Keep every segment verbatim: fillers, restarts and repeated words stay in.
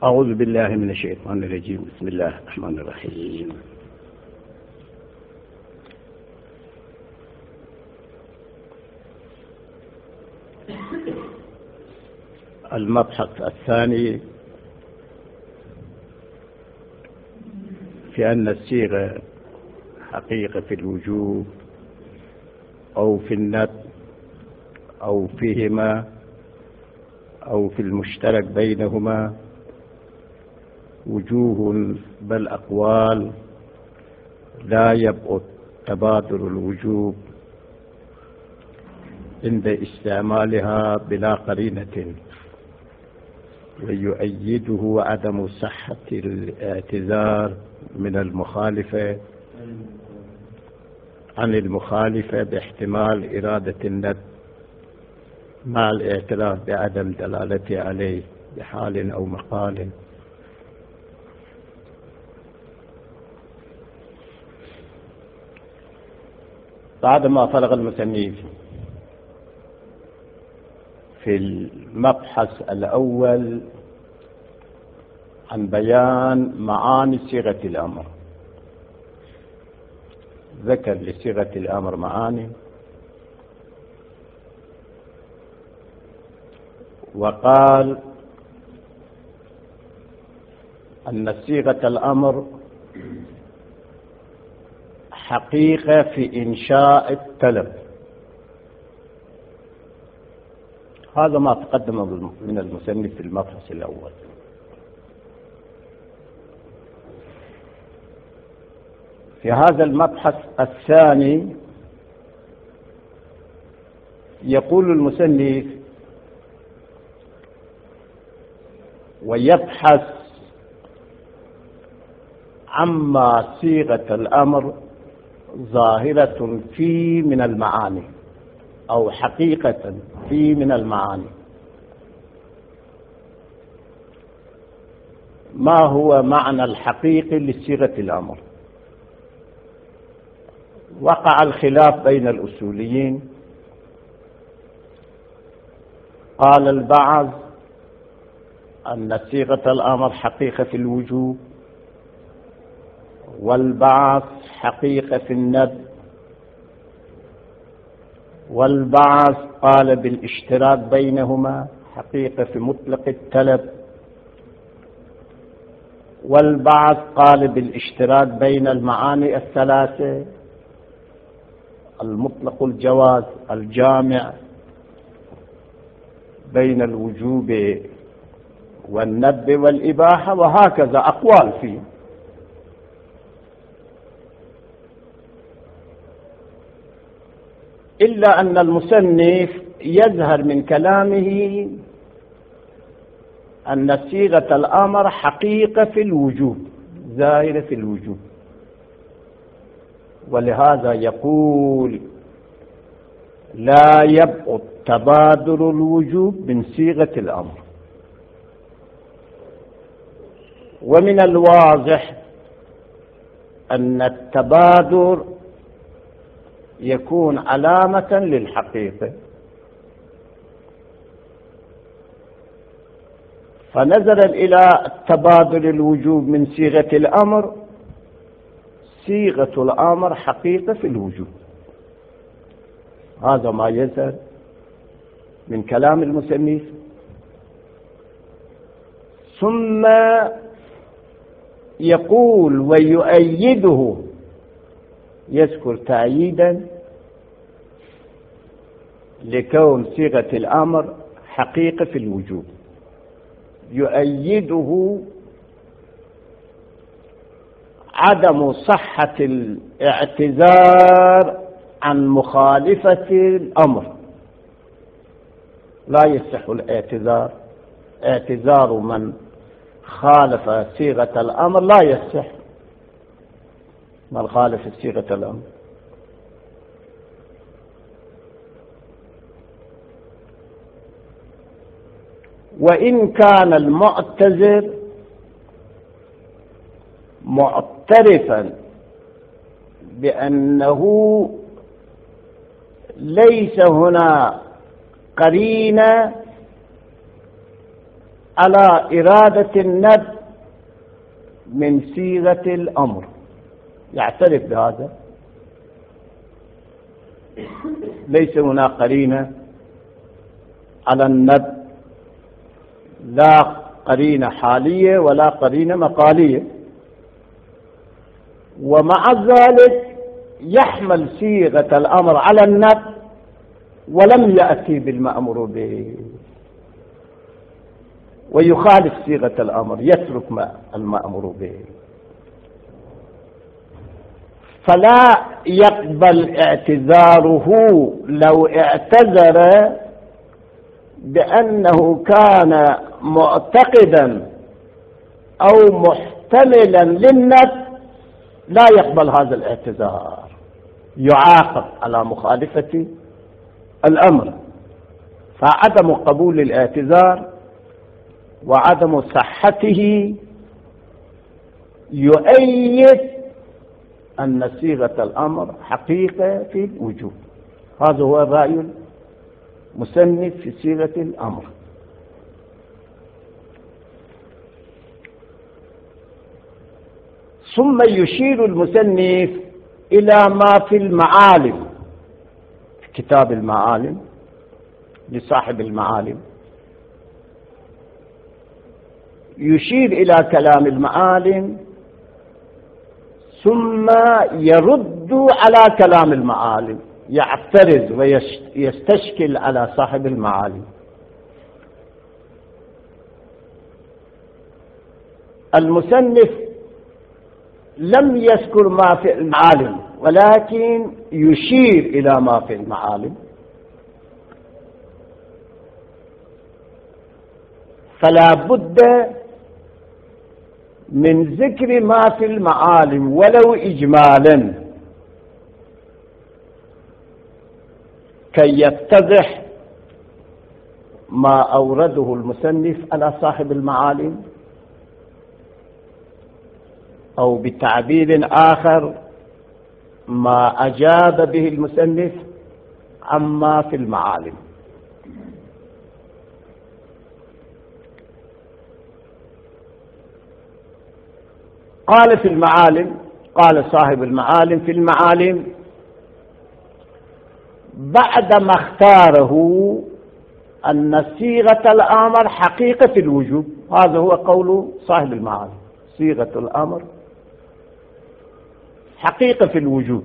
أعوذ بالله من الشيطان الرجيم. بسم الله الرحمن الرحيم. المبحث الثاني في أن الصيغة حقيقة في الوجوب أو في الند أو فيهما أو في المشترك بينهما وجوه بل أقوال لا يبعد تبادر الوجوب عند استعمالها بلا قرينة، ويؤيده عدم صحة الاعتذار من المخالفة عن المخالفة باحتمال إرادة الند مع الاعتراف بعدم دلالته عليه بحال أو مقال. بعدما فرغ المصنف في المبحث الأول عن بيان معاني صيغة الأمر، ذكر لصيغة الأمر معاني، وقال أن صيغة الأمر حقيقة في إنشاء الطلب. هذا ما تقدم من المصنف في المبحث الأول. في هذا المبحث الثاني يقول المصنف ويبحث عما صيغة الأمر ظاهرة فيه من المعاني أو حقيقة فيه من المعاني. ما هو معنى الحقيقي لصيغة الأمر؟ وقع الخلاف بين الأصوليين. قال البعض أن صيغة الأمر حقيقة في الوجوب، والبعض حقيقة في الند، والبعض قال بالاشتراك بينهما حقيقة في مطلق الطلب، والبعض قال بالاشتراك بين المعاني الثلاثة المطلق الجواز الجامع بين الوجوب والندب والإباحة، وهكذا أقوال فيه. إلا أن المصنف يظهر من كلامه أن صيغة الأمر حقيقة في الوجوب، ظاهرة في الوجوب، ولهذا يقول لا يبعد تبادر الوجوب من صيغة الأمر. ومن الواضح أن التبادر يكون علامة للحقيقة، فنظرا إلى تبادل الوجوب من صيغة الأمر، صيغة الأمر حقيقة في الوجوب. هذا ما يظهر من كلام المصنف. ثم يقول ويؤيده، يذكر تأييدا لكون صيغة الأمر حقيقة في الوجوب، يؤيده عدم صحة الاعتذار عن مخالفة الأمر. لا يصح الاعتذار، اعتذار من خالف صيغة الأمر لا يصح، من خالف صيغة الأمر. وإن كان المعتذر معترفا بأنه ليس هنا قرينة على إرادة الند من صيغة الأمر، يعترف بهذا، ليس هناك قرينة على الند، لا قرينة حالية ولا قرينة مقالية، ومع ذلك يحمل صيغة الأمر على الند ولم يأتي بالمأمور به، ويخالف صيغة الأمر، يترك ما المأمور به، فلا يقبل اعتذاره لو اعتذر بأنه كان معتقدا أو محتملا للند، لا يقبل هذا الاعتذار، يعاقب على مخالفة الأمر. فعدم قبول الاعتذار وعدم صحته يؤيد أن صيغة الأمر حقيقة في الوجوب. هذا هو الرأي المصنف في صيغة الأمر. ثم يشير المصنف إلى ما في المعالم، في كتاب المعالم لصاحب المعالم، يشير إلى كلام المعالم ثم يرد على كلام المعالم، يعترض ويستشكل على صاحب المعالم. المصنف لم يذكر ما في المعالم ولكن يشير إلى ما في المعالم، فلا بد من ذكر ما في المعالم ولو إجمالا كي يتضح ما أورده المصنف على صاحب المعالم، أو بتعبير آخر ما أجاب به المصنف عما في المعالم. قال في المعالم، قال صاحب المعالم في المعالم بعدما اختاره أن صيغة الأمر حقيقة الوجوب، هذا هو قول صاحب المعالم، صيغة الأمر حقيقة في الوجوب.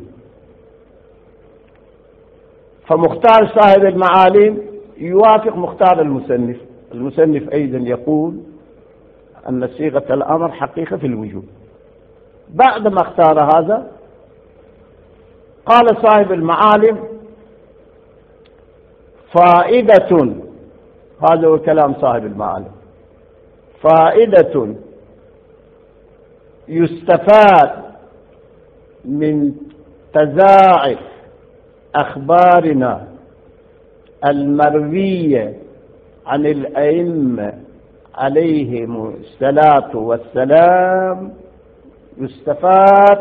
فمختار صاحب المعالم يوافق مختار المصنف، المصنف أيضا يقول أن صيغة الأمر حقيقة في الوجوب. بعدما اختار هذا قال صاحب المعالم فائدة، هذا هو كلام صاحب المعالم، فائدة يستفاد من تضاعف أخبارنا المروية عن الأئمة عليهم الصلاة والسلام، يستفاد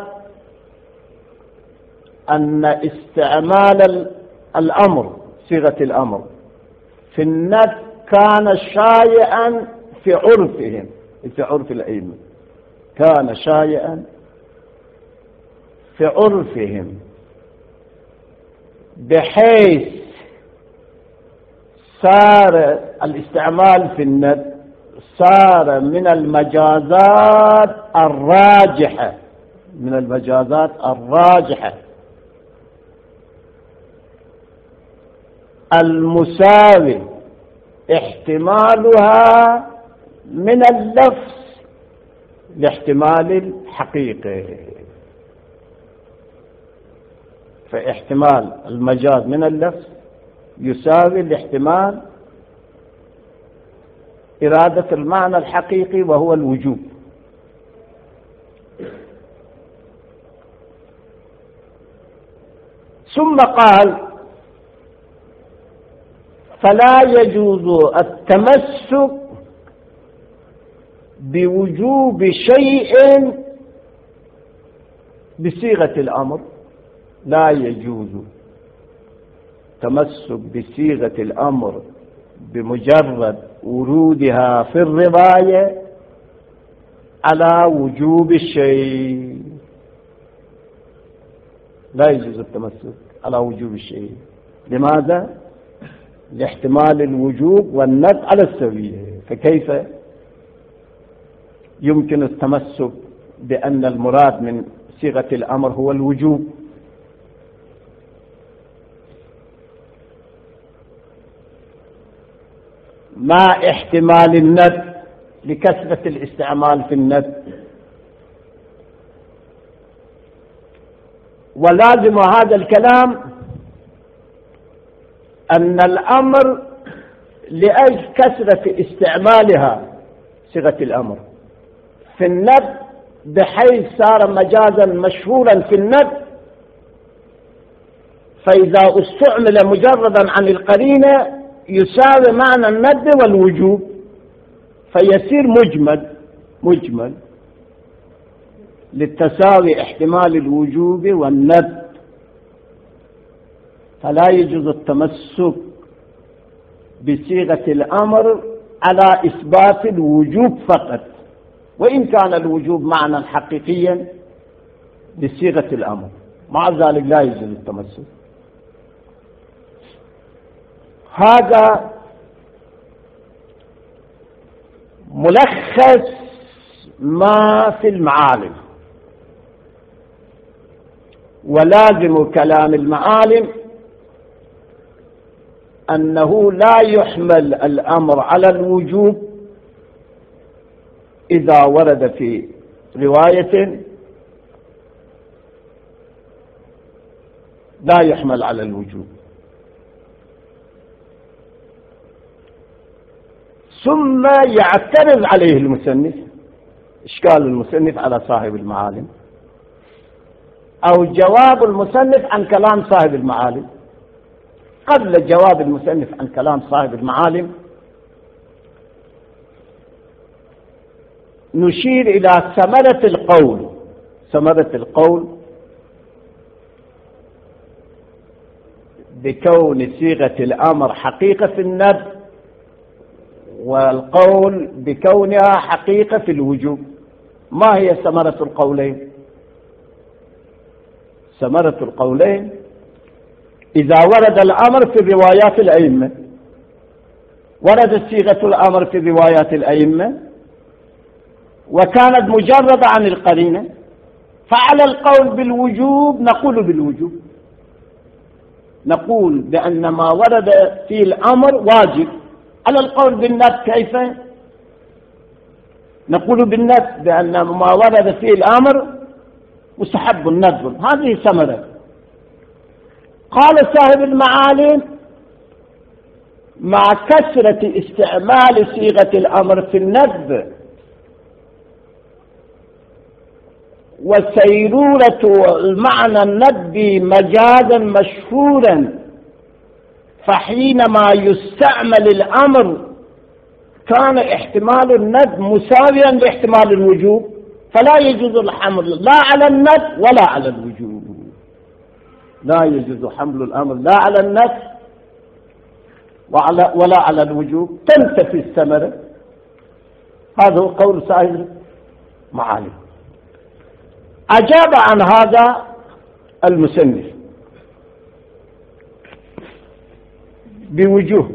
أن استعمال الأمر، صيغة الأمر في الند كان شائعا في عرفهم، في عرف الأئمة كان شائعا في عرفهم، بحيث صار الاستعمال في الند صار من المجازات الراجحة، من المجازات الراجحة المساوي احتمالها من اللفظ لاحتمال الحقيقة. فاحتمال المجاز من اللفظ يساوي الاحتمال إرادة المعنى الحقيقي وهو الوجوب. ثم قال فلا يجوز التمسك بوجوب شيء بصيغة الأمر، لا يجوز تمسك بصيغة الأمر بمجرد ورودها في الرواية على وجوب الشيء، لا يجوز التمسك على وجوب الشيء. لماذا؟ لاحتمال الوجوب والندب على السوية. فكيف يمكن التمسك بأن المراد من صيغة الأمر هو الوجوب؟ مع احتمال الندب لكثرة الاستعمال في الندب. ولازم هذا الكلام أن الأمر لأجل كثرة استعمالها صيغة الأمر في الندب بحيث صار مجازا مشهورا في الندب، فإذا استعمل مجردا عن القرينة يساوي معنى الندب والوجوب، فيصير مجمل مجمل للتساوي احتمال الوجوب والندب. فلا يجوز التمسك بصيغة الأمر على إثبات الوجوب فقط، وإن كان الوجوب معنى حقيقيا بصيغة الأمر، مع ذلك لا يجوز التمسك. هذا ملخص ما في المعالم. ولازم كلام المعالم أنه لا يحمل الأمر على الوجوب إذا ورد في رواية، لا يحمل على الوجوب. ثم يعترض عليه المصنف، إشكال المصنف على صاحب المعالم أو جواب المصنف عن كلام صاحب المعالم. قبل جواب المصنف عن كلام صاحب المعالم نشير إلى ثمرة القول. ثمرة القول بكون صيغة الأمر حقيقة في الندب، والقول بكونها حقيقة في الوجوب. ما هي ثمرة القولين؟ ثمرة القولين إذا ورد الأمر في روايات الأئمة، وردت صيغة الأمر في روايات الأئمة وكانت مجردة عن القرينة، فعلى القول بالوجوب نقول بالوجوب، نقول بأن ما ورد في الأمر واجب. على القول بالندب كيف؟ نقول بالندب بأن ما ورد في الأمر مستحب الندب. هذه ثمرة. قال صاحب المعالم مع كثرة استعمال صيغة الأمر في الندب وسيرورة المعنى الندبي مجازا مشهورا، فحينما يستعمل الأمر كان احتمال الندب مساويا لاحتمال الوجوب، فلا يجوز الحمل لا على الندب ولا على الوجوب. لا يجوز حمل الأمر لا على الندب ولا على الوجوب، تنتفي الثمرة. هذا هو قول صاحب المعالم. أجاب عن هذا المصنف بوجوه.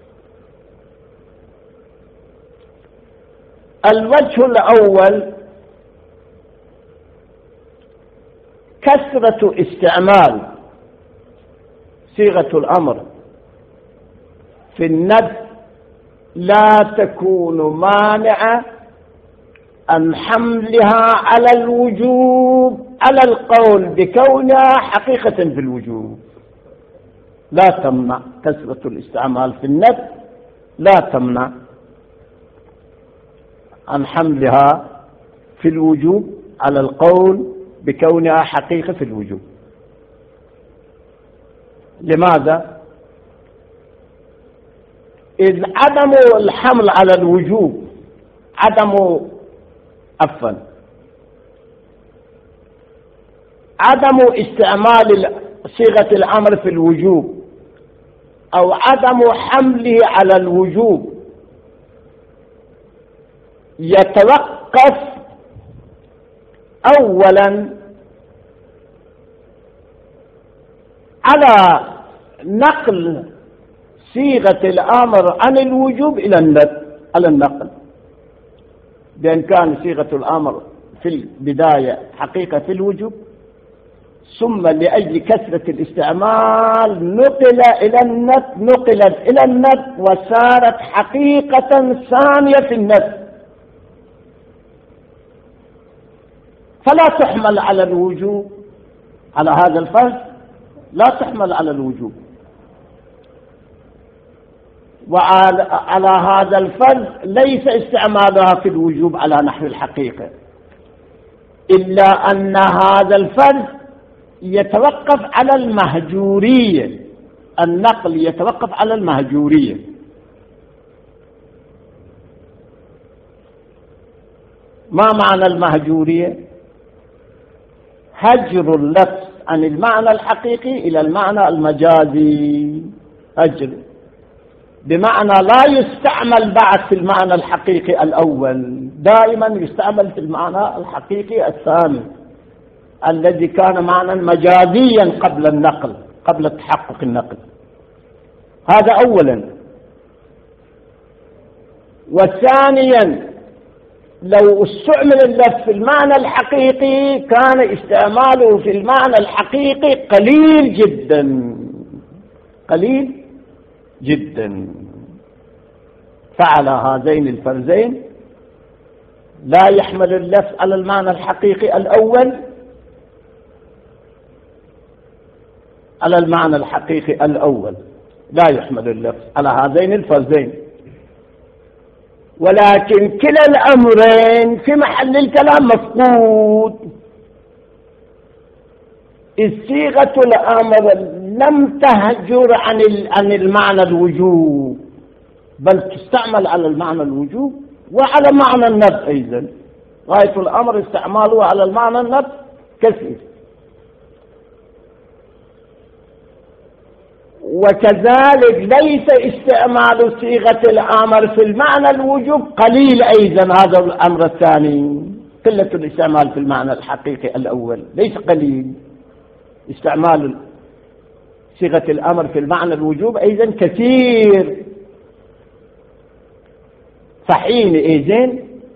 الوجه الأول كثرة استعمال صيغة الأمر في الندب لا تكون مانعة عن حملها على الوجوب على القول بكونها حقيقة في الوجوب. لا تمنع كثرة الاستعمال في الندب، لا تمنع عن حملها في الوجوب على القول بكونها حقيقة في الوجوب. لماذا؟ إذ عدم الحمل على الوجوب عدم عفوا عدم استعمال صيغة الأمر في الوجوب أو عدم حمله على الوجوب يتوقف أولا على نقل صيغة الأمر عن الوجوب إلى الندب، على النقل، بأن كان صيغة الأمر في البداية حقيقة في الوجوب، ثم لأجل كثرة الاستعمال نقل إلى الندب نقلت إلى الندب وصارت حقيقة ثانية في الندب، فلا تحمل على الوجوب، على هذا الفرض لا تحمل على الوجوب. وعلى هذا الفرض ليس استعمالها في الوجوب على نحو الحقيقة، إلا أن هذا الفرض يتوقف على المهجورية، النقل يتوقف على المهجورية. ما معنى المهجورية؟ هجر اللفظ عن المعنى الحقيقي إلى المعنى المجازي، هجر بمعنى لا يستعمل بعد في المعنى الحقيقي الأول، دائما يستعمل في المعنى الحقيقي الثاني الذي كان معنى مجازيا قبل النقل، قبل تحقق النقل. هذا أولا. وثانيا لو استعمل اللفظ في المعنى الحقيقي كان استعماله في المعنى الحقيقي قليل جدا، قليل جدا. فعلى هذين الفرزين لا يحمل اللفظ على المعنى الحقيقي الأول على المعنى الحقيقي الأول، لا يحمل اللفظ على هذين الفرزين، ولكن كلا الأمرين في محل الكلام مفقود. صيغة الأمر لم تهجر عن عن المعنى الوجوب، بل تستعمل على المعنى الوجوب وعلى معنى الندب أيضا. غاية الأمر استعماله على المعنى الندب كثير. وكذلك ليس استعمال صيغة الأمر في المعنى الوجوب قليل أيضا، هذا الأمر الثاني، قلة الاستعمال في المعنى الحقيقي الأول ليس قليل، استعمال صيغة الأمر في المعنى الوجوب أيضا كثير. فحينئذ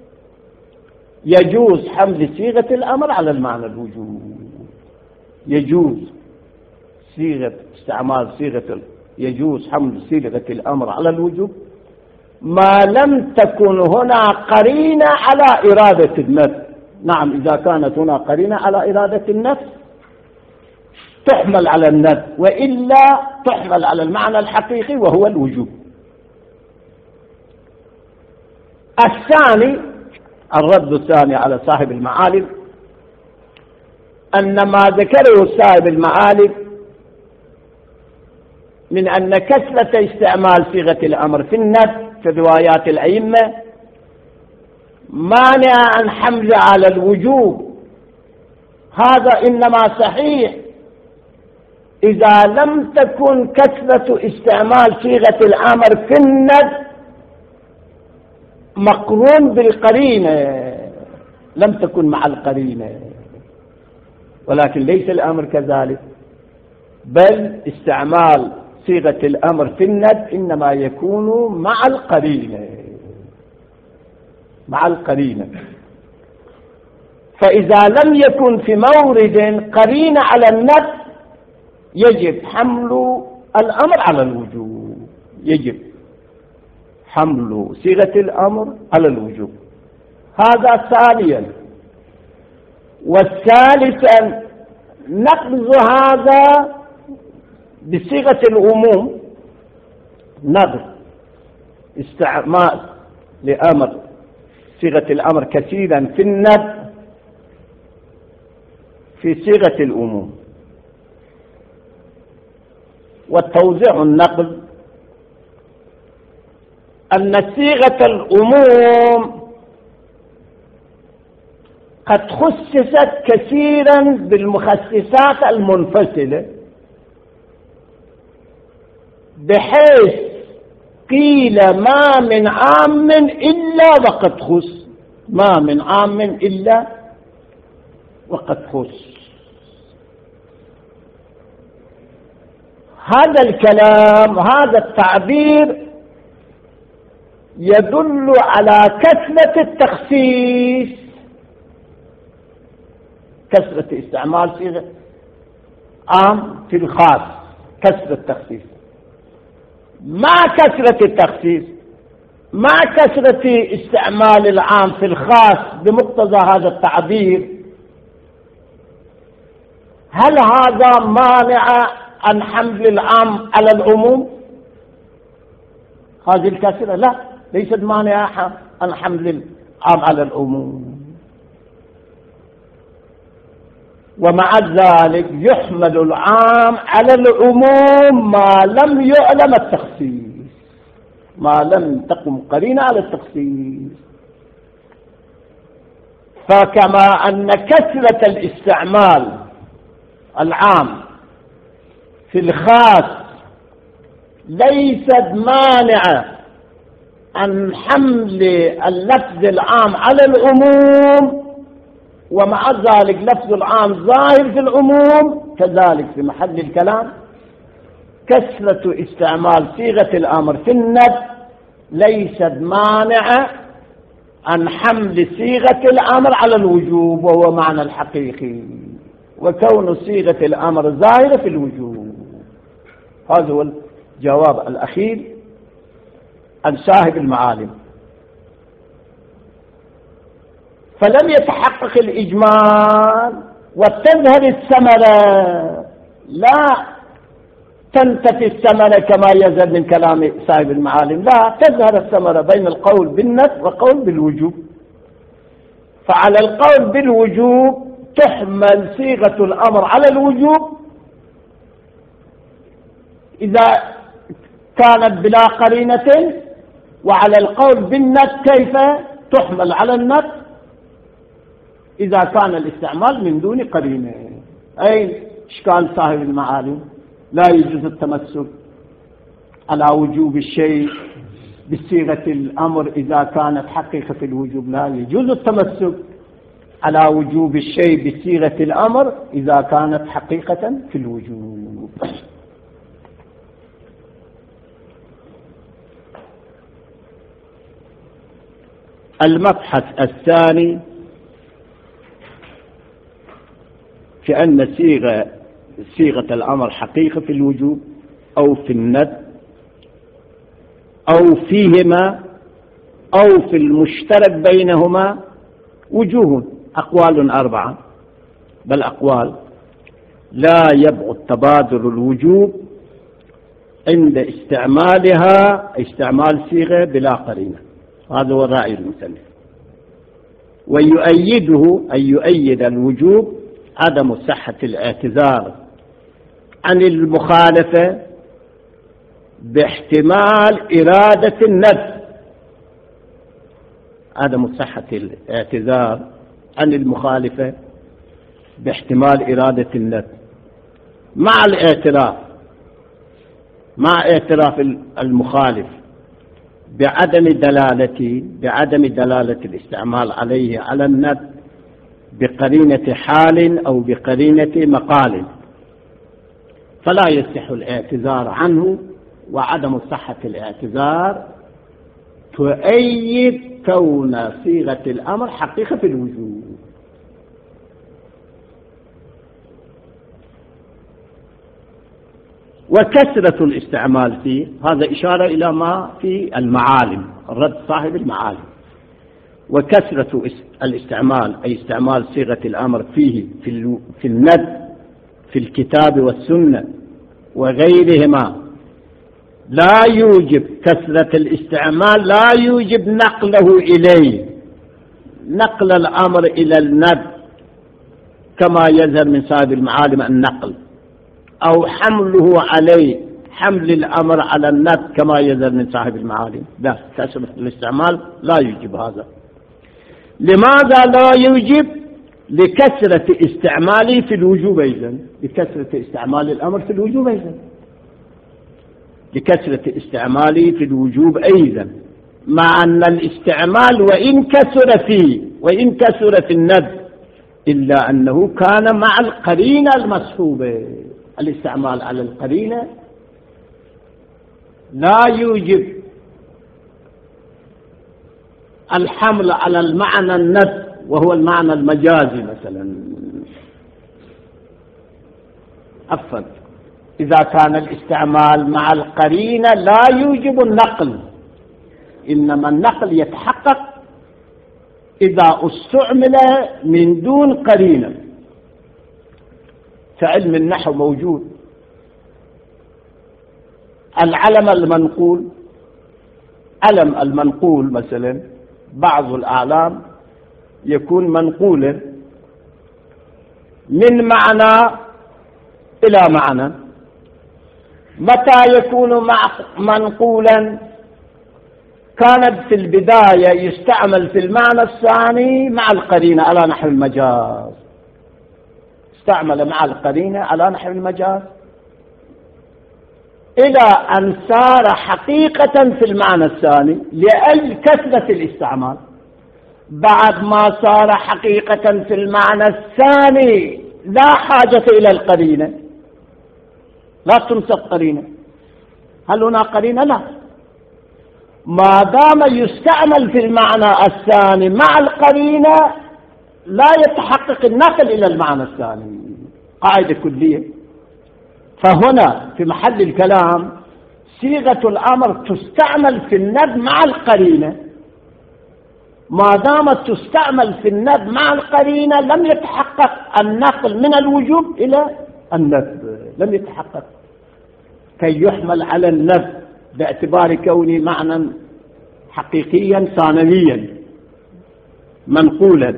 يجوز حمل صيغة الأمر على المعنى الوجوب، يجوز صيغة استعمال صيغة يجوز حمل صيغة الأمر على الوجوب ما لم تكن هنا قرينة على إرادة النفس. نعم، إذا كانت هنا قرينة على إرادة النفس تحمل على النفس، وإلا تحمل على المعنى الحقيقي وهو الوجوب. الثاني، الرد الثاني على صاحب المعالم، أن ما ذكره صاحب المعالم من أن كثرة استعمال صيغة الأمر في النفس في روايات الأئمة مانع عن حمل على الوجوب، هذا إنما صحيح إذا لم تكن كثرة استعمال صيغة الأمر في النفس مقرون بالقرينة، لم تكن مع القرينة. ولكن ليس الأمر كذلك، بل استعمال صيغة الأمر في الند إنما يكون مع القرينة، مع القرينة. فإذا لم يكن في مورد قرينة على الند يجب حمل الأمر على الوجوب، يجب حمل صيغة الأمر على الوجوب. هذا ثانيا. والثالثا نقض هذا بصيغة العموم، نقض استعمال لأمر صيغة الأمر كثيرا في الند في صيغة العموم. والتوزيع النقض أن صيغة العموم قد خصصت كثيرا بالمخصصات المنفصلة بحيث قيل ما من عام إلا وقد خص، ما من عام إلا وقد خص. هذا الكلام، هذا التعبير يدل على كثرة التخصيص، كثرة استعمال صيغة عام في الخاص، كثرة التخصيص مع كثرة التخصيص مع كثرة استعمال العام في الخاص بمقتضى هذا التعبير. هل هذا مانع عن حمل العام على العموم؟ هذه الكثرة لا، ليست مانعة عن حمل العام على العموم. ومع ذلك يحمل العام على العموم ما لم يعلم التخصيص، ما لم تقم قرينة على التخصيص. فكما أن كثرة الاستعمال العام في الخاص ليست مانعة عن حمل اللفظ العام على العموم، ومع ذلك لفظ العام ظاهر في العموم، كذلك في محل الكلام كثرة استعمال صيغة الأمر في الند ليست مانعة عن حمل صيغة الأمر على الوجوب، وهو معنى الحقيقي، وكون صيغة الأمر ظاهرة في الوجوب. هذا هو الجواب الأخير عن صاحب المعالم. فلم يتحقق الإجمال وتظهر الثمرة، لا تنتفي الثمرة كما يظهر من كلام صاحب المعالم، لا تظهر الثمرة بين القول بالنفي وقول بالوجوب. فعلى القول بالوجوب تحمل صيغة الأمر على الوجوب إذا كانت بلا قرينة، وعلى القول بالنفي كيف تحمل على النفي إذا كان الاستعمال من دون قرينة. أي إشكال صاحب المعالم؟ لا يجوز التمسك على وجوب الشيء بصيغة الأمر إذا كانت حقيقة في الوجوب، لا يجوز التمسك على وجوب الشيء بصيغة الأمر إذا كانت حقيقة في الوجوب. المبحث الثاني في أن صيغة صيغة الأمر حقيقة في الوجوب أو في الند أو فيهما أو في المشترك بينهما وجوه، أقوال أربعة، بل أقوال لا يبعد تبادر الوجوب عند استعمالها استعمال صيغة بلا قرينة. هذا هو الرأي المسلم. ويؤيده أن يؤيد الوجوب عدم صحة الاعتذار عن المخالفة باحتمال إرادة النفي، عدم صحة الاعتذار عن المخالفة باحتمال إرادة النفي مع الاعتراف مع اعتراف المخالف بعدم دلالة بعدم دلالة الاستعمال عليه على النفي بقرينة حال أو بقرينة مقال، فلا يصح الاعتذار عنه. وعدم صحة الاعتذار تؤيد كون صيغة الأمر حقيقة في الوجود. وكثرة الاستعمال فيه، هذا إشارة إلى ما في المعالم، الرد صاحب المعالم. وكثرة الاستعمال أي استعمال صيغة الأمر فيه في, في الند في الكتاب والسنة وغيرهما لا يوجب كثرة الاستعمال لا يوجب نقله إليه، نقل الأمر إلى الند كما يظهر من صاحب المعالم النقل، أو حمله عليه حمل الأمر على الند كما يظهر من صاحب المعالم. لا، كثرة الاستعمال لا يوجب هذا. لماذا لا يوجب؟ لكثرة استعماله في الوجوب أيضا، لكثرة استعمال الأمر في الوجوب أيضا. لكثرة استعماله في الوجوب أيضا، مع أن الاستعمال وإن كثر فيه وإن كثر في الندب إلا أنه كان مع القرينة المصحوبة. الاستعمال على القرينة لا يوجب الحمل على المعنى الندب وهو المعنى المجازي مثلا. أفضل إذا كان الاستعمال مع القرينة لا يوجب النقل، إنما النقل يتحقق إذا استعمل من دون قرينة. فعلم النحو موجود، العلم المنقول، علم المنقول مثلا بعض الأعلام يكون منقولا من معنى إلى معنى. متى يكون منقولا؟ كانت في البداية يستعمل في المعنى الثاني مع القرينة على نحو المجاز، استعمل مع القرينة على نحو المجاز إلى أن صار حقيقة في المعنى الثاني لأجل كثرة الاستعمال. بعد ما صار حقيقة في المعنى الثاني لا حاجة إلى القرينة، لا تنسب قرينة. هل هنا قرينة؟ لا. ما دام يستعمل في المعنى الثاني مع القرينة لا يتحقق النقل إلى المعنى الثاني، قاعدة كلية. فهنا في محل الكلام صيغة الأمر تستعمل في الندب مع القرينة، ما دامت تستعمل في الندب مع القرينة لم يتحقق النقل من الوجوب إلى الندب، لم يتحقق كي يحمل على الندب باعتبار كونه معنى حقيقيا ثانويا منقولا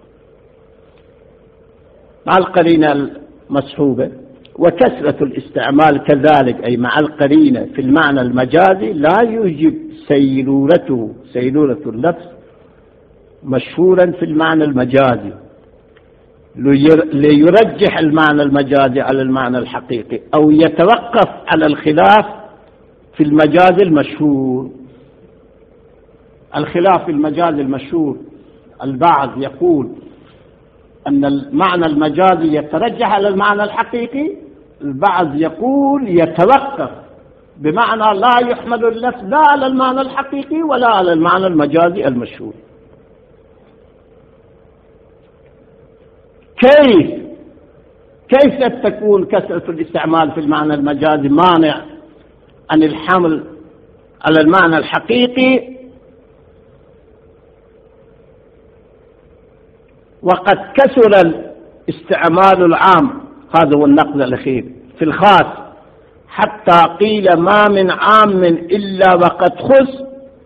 مع القرينة المصحوبة. وكثرة الاستعمال كذلك أي مع القرينة في المعنى المجازي لا يوجب سيلورته سيلورة اللفظ مشهورا في المعنى المجازي ليرجح المعنى المجازي على المعنى الحقيقي أو يتوقف على الخلاف في المجاز المشهور. الخلاف في المجاز المشهور البعض يقول أن المعنى المجازي يترجح على المعنى الحقيقي، البعض يقول يتوقف، بمعنى لا يحمل اللفظ لا على المعنى الحقيقي ولا على المعنى المجازي المشهور. كيف كيف تكون كثرة الاستعمال في المعنى المجازي مانع عن الحمل على المعنى الحقيقي وقد كثر الاستعمال العام؟ هذا هو النقد الأخير في الخاص، حتى قيل ما من عام إلا وقد خص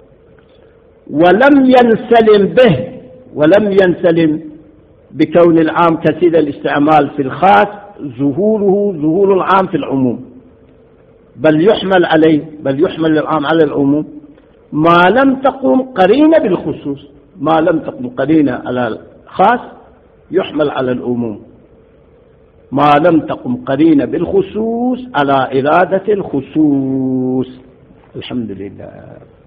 ولم ينسلم به، ولم ينسلم بكون العام كثير الاستعمال في الخاص ظهوره ظهور العام في العموم، بل يحمل عليه بل يحمل العام على العموم ما لم تقم قرينة بالخصوص. ما لم تقم قرينة على الخاص يحمل على العموم، ما لم تقم قرينة بالخصوص على إرادة الخصوص. الحمد لله.